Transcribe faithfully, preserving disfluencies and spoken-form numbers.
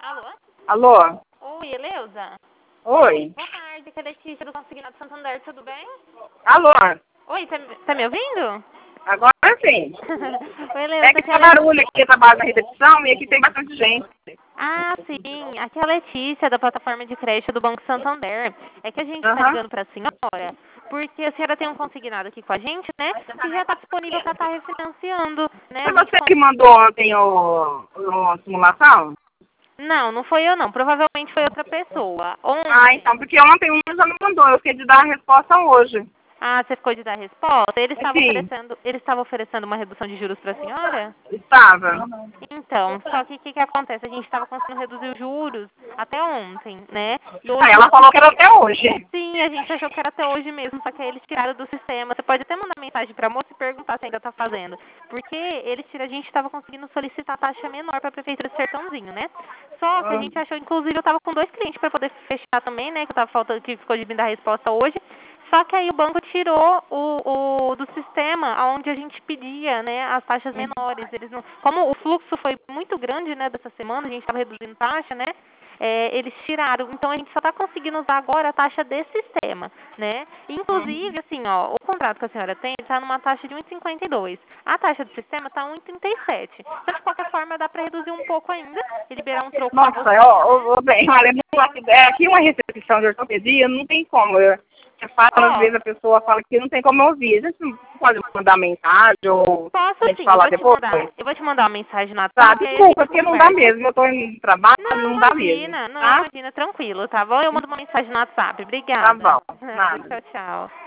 Alô? Alô? Oi, Eleusa? Oi? Boa tarde, aqui é a Letícia do Consignado Santander, tudo bem? Alô? Oi, tá, tá me ouvindo? Agora sim. Oi, É Eleusa, que aqui é a tá Letícia. barulho aqui, trabalho na recepção e aqui tem bastante gente. Ah, sim, aqui é a Letícia da plataforma de crédito do Banco Santander. É que a gente está Aham. ligando para a senhora, porque a senhora tem um consignado aqui com a gente, né? Que já está disponível para estar refinanciando, né? A Foi gente você con- que mandou ontem o, o a simulação? Não, não foi eu não, provavelmente foi outra pessoa. Ah, Ontem. então, porque ontem um já me mandou, eu fiquei de dar a resposta hoje. Ah, você ficou de dar resposta? Eles estavam Sim, oferecendo, eles estavam oferecendo uma redução de juros para a senhora? estava. Então, só que o que, que acontece? A gente estava conseguindo reduzir os juros até ontem, né? E Ah, hoje ela no falou que era até hoje. sim, a gente achou que era até hoje mesmo, só que aí eles tiraram do sistema. Você pode até mandar mensagem para a moça e perguntar se ainda está fazendo. Porque eles tiraram, a gente estava conseguindo solicitar taxa menor para a prefeitura de Sertãozinho, né? Só que a Ah, gente achou, inclusive, eu estava com dois clientes para poder fechar também, né? Que tava faltando, que ficou de vir dar resposta hoje. Só que aí o banco tirou o, o do sistema onde a gente pedia, né, as taxas menores. Eles não, como o fluxo foi muito grande, né, dessa semana, a gente estava reduzindo taxa, né? É, eles tiraram. Então a gente só está conseguindo usar agora a taxa desse sistema, né? Inclusive, assim, ó, o contrato que a senhora tem está numa taxa de um vírgula cinquenta e dois. A taxa do sistema está um vírgula trinta e sete. Então, de qualquer forma, dá para reduzir um pouco ainda e liberar um troco para Nossa, você. ó, ó, bem, olha, não- aqui é aqui uma recepção de ortopedia, não tem como. Eu, você fala, às Ó, vezes a pessoa fala que não tem como eu ouvir. A gente não pode mandar mensagem ou a posso gente sim, eu falar vou te depois. mandar, eu vou te mandar uma mensagem no Tá, WhatsApp e aí a desculpa, gente porque não dá conversa. mesmo. Eu tô em trabalho, Não, não dá mesmo. imagina, não, Tá? imagina, tranquilo, tá bom? Eu mando uma mensagem no WhatsApp. Tá Obrigada. bom. Nada, Nada. tchau, tchau.